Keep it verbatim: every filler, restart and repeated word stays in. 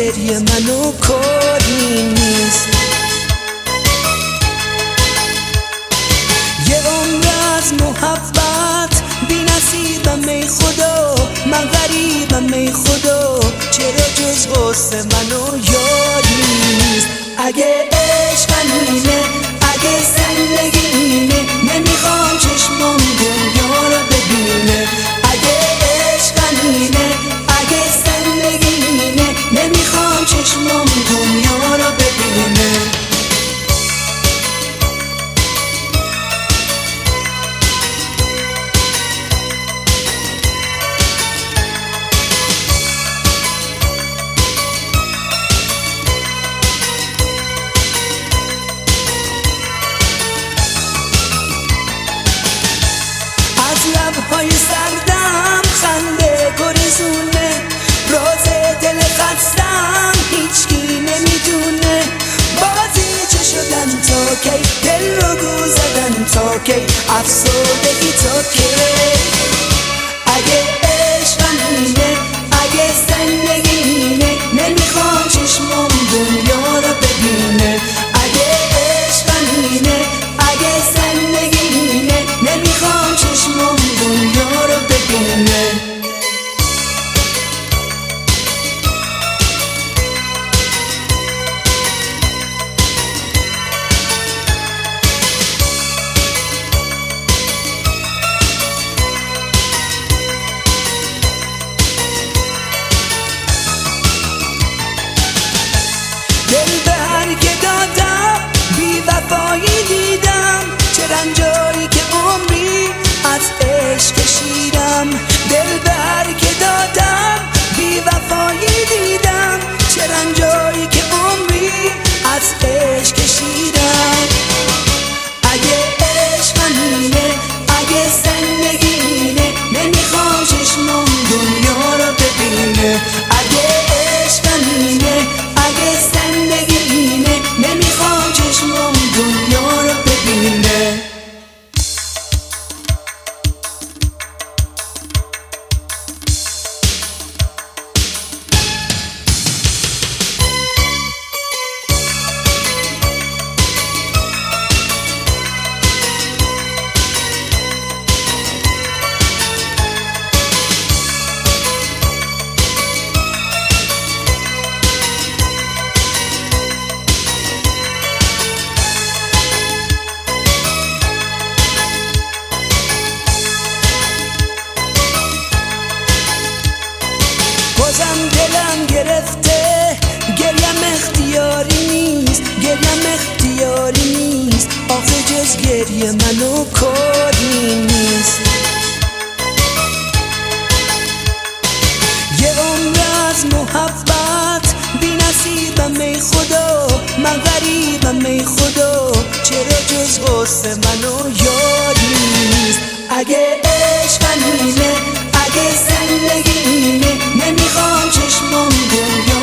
گریه منو کاری نیست. یه عمر از محبت بی نصیبم ای خدا، من غریبم ای خدا، چرا جز غصه منو یاری نیست. اگه عشق اینه، اگه زندگی اینه، نمیخوام چشمام دنیا رو ببینه. اگه عشق اینه، اگه زندگی اینه، نمیخوام چشمام دنیا رو ببینه. لبهای سردم خنده گریزونه، راز دل خستم هیچکی نمیدونه. بازی چه شدن تا کی، دل رو گو زدن تا کی، افسردگی تا کی. اگه عشقم اینه، اگه زندگی اینه، نمیخوام چشمام دنیا رو ببینه. اگه عشقم اینه، اگه زندگی اینه، نمیخوام چشمام دنیا رو ببینه. دل به هر که دادم بی وفایی دیدم، چه رنجایی که عمری از عشق کشیدم. دل به هر که دادم بی وفایی دیدم، چه رنجایی که عمری از عشق کشیدم. اگه عشق اینه، اگه زندگی اینه، نمیخوام چشمام دنیا رو ببینه. اگه عشق اینه، اگه زندگی اینه، نمیخوام چشمام دنیا رو ببینه. بازم دلم گرفته، گریم اختیاری نیست، گریم اختیاری نیست، آخه جز گریه منو کاری نیست. یه عمر از محبت بی نصیبم ای خدا، من غریبم ای خدا، چرا جز غصه منو یاری نیست. اگه عشق اینه، اگه زندگی اینه، نمیخوام چشمام دنیا